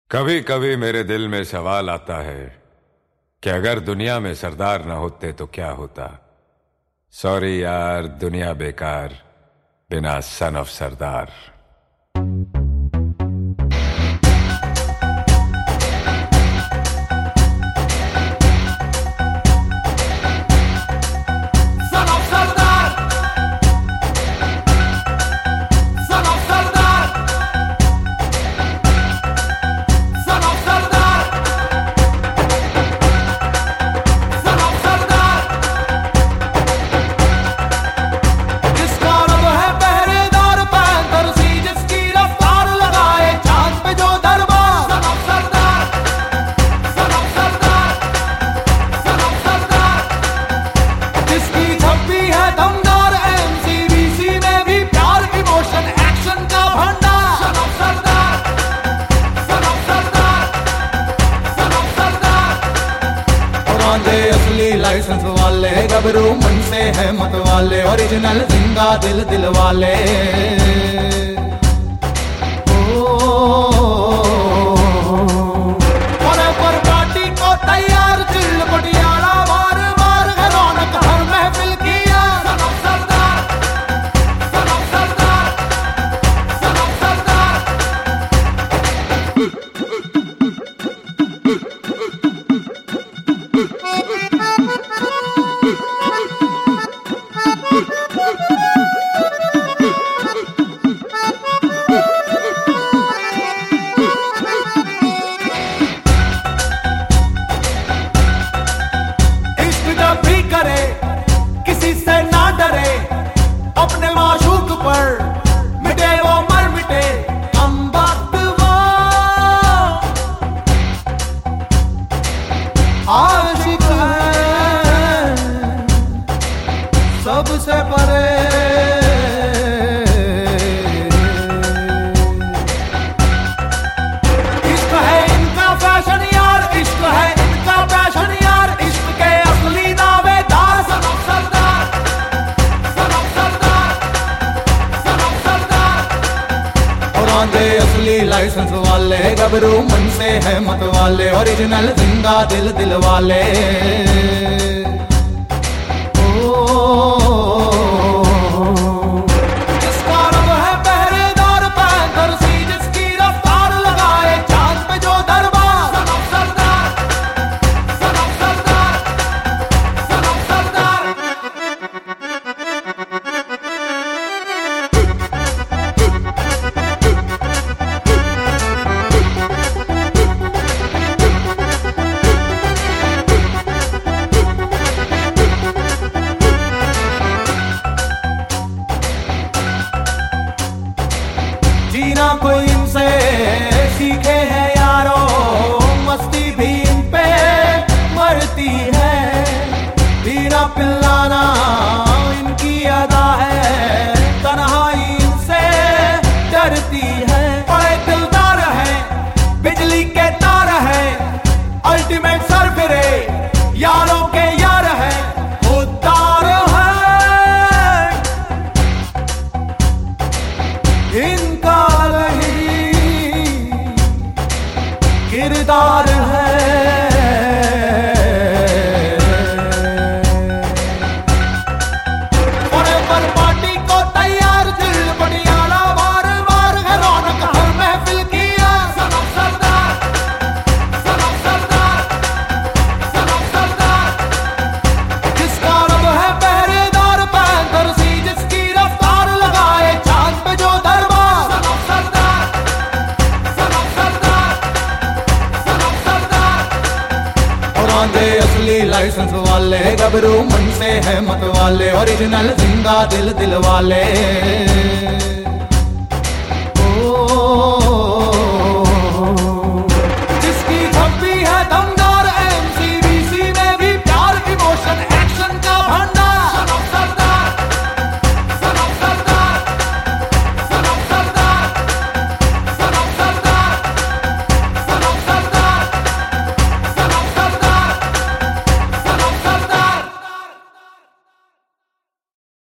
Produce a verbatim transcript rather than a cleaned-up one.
कभी कभी मेरे दिल में सवाल आता है कि अगर दुनिया में सरदार ना होते तो क्या होता। सॉरी यार, दुनिया बेकार बिना सन ऑफ सरदार। असली लाइसेंस वाले गबरू मन से है मत वाले, ओरिजिनल जिंदा दिल दिल वाले। पर पार्टी को तैयार दिल पटियाला बार बार रौनक हर महफिल किया। सनम सरदार, सनम सरदार, सनम सरदार। किसी से ना डरे, अपने माशूक पर मिटे वो मर मिटे। हम वक्त वो आशिक है सबसे परे। इश्क है इनका फैशन यार, इश्क है इनका फैशन यार, इश्क के असली दावेदार। सनम सरदार, सनम सरदार, सनम सरदार। और आंधे असली लाइसेंस वाले गबरू मन से है मत वाले, ओरिजिनल जिंदा दिल दिल वाले। जीना कोई इनसे सीखे है यारो, मस्ती भी इन पे मरती है। पीना पिलाना इनकी अदा है, तन्हाई इनसे डरती है। बड़े दिलदार है, बिजली के तार है, अल्टीमेट सरफिरे यारों के यार है। खुददार है इनका किरदार है। पर पार्टी को तैयार दिल पटियाला बार बार रौनक हर महफिल किया। सनम सरदार, सनम सरदार, सनम सरदार। जिसका रब है पहरेदार पैंतर सी, जिसकी रफ्तार लगाए चांद पे जो दरबार। सनम सरदार, सनम सरदार, सनम सरदार। और आंधे असली लाइसेंस वाले गबरू मन से है मत वाले, ओरिजिनल जिंदा दिल दिल वाले।